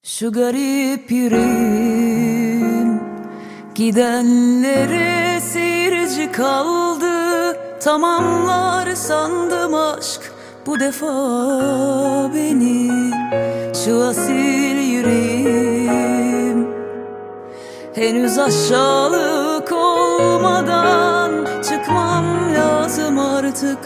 Şu garip yüreğim gidenlere seyirci kaldı. Tamamlar sandım aşk bu defa beni. Şu asil yüreğim henüz aşağılık olmadan çıkmam lazım artık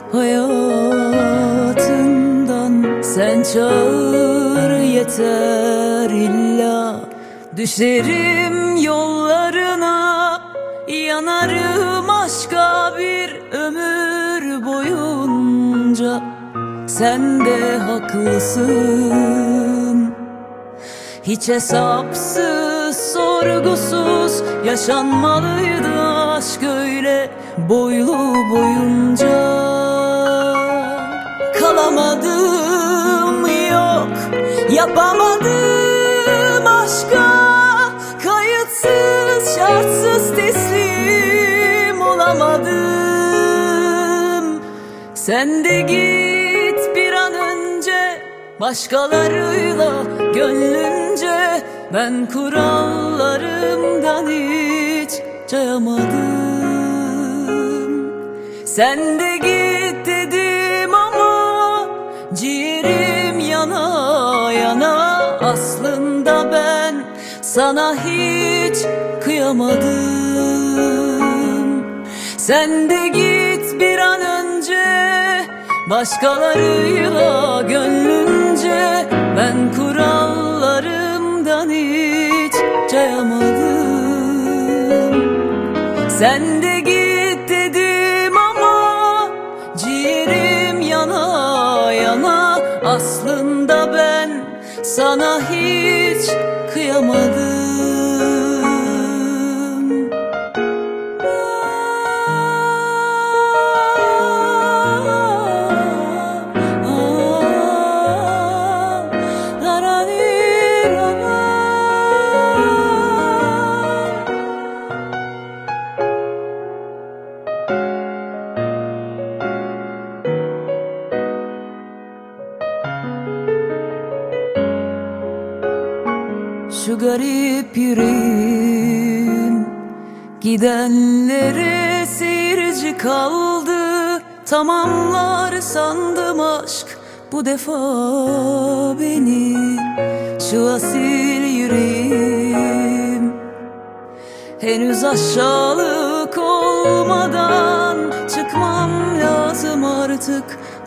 hayatından. Sen çağır yeter, illa düşerim yollarına, yanarım aşka bir ömür boyunca. Sen de haklısın, hiç hesapsız sorgusuz yaşanmalıydı aşk öyle boylu boyunca. Kalamadım, yok yapamadım aşka, kayıtsız şartsız teslim olamadım. Sen de git bir an önce başkalarıyla gönlünce, ben kurallarımdan hiç cayamadım. Sen de git dedim ama ciğerim yana yana, aslında ben sana hiç kıyamadım. Sen de git bir an önce başkalarıyla gönlünce, ben kurallarımdan hiç cayamadım. Sen de git dedim ama ciğerim yana yana, aslında ben sana hiç kıyamadım. Şu garip yüreğim gidenlere seyirci kaldı. Tamamlar sandım aşk bu defa beni. Şu asil yüreğim henüz aşağılık olmadan çıkmam lazım artık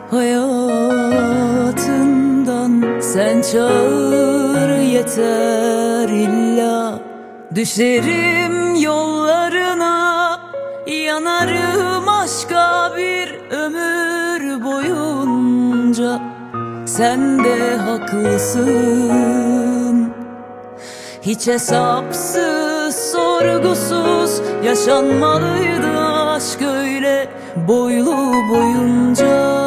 hayatından. Sen çağır yeter, illa düşerim yollarına, yanarım aşka bir ömür boyunca. Sen de haklısın, hiç hesapsız sorgusuz yaşanmalıydı aşk öyle boylu boyunca.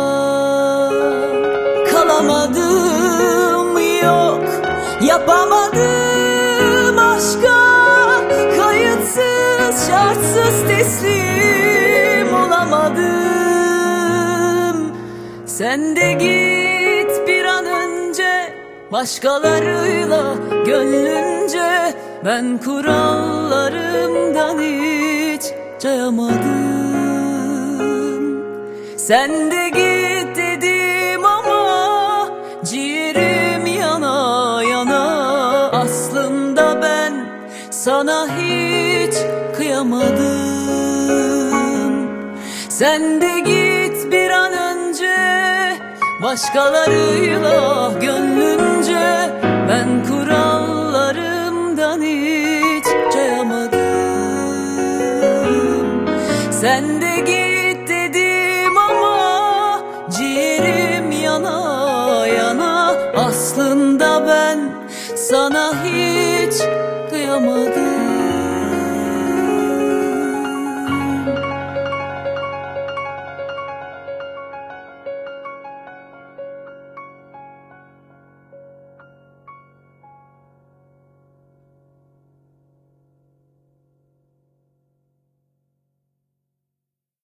Kalamadım, yok yapamadım aşka, kayıtsız şartsız teslim olamadım. Sen de git bir an önce başkalarıyla gönlünce, ben kurallarımdan hiç cayamadım. Sen de git dedim ama ciğerim yana yana, aslında ben sana hiç kıyamadım. Sen de git bir an önce başkalarıyla gönlünce, ben kurallarımdan hiç cayamadım. Sen de git dedim ama ciğerim yana yana, aslında ben sana hiç kıyamadım.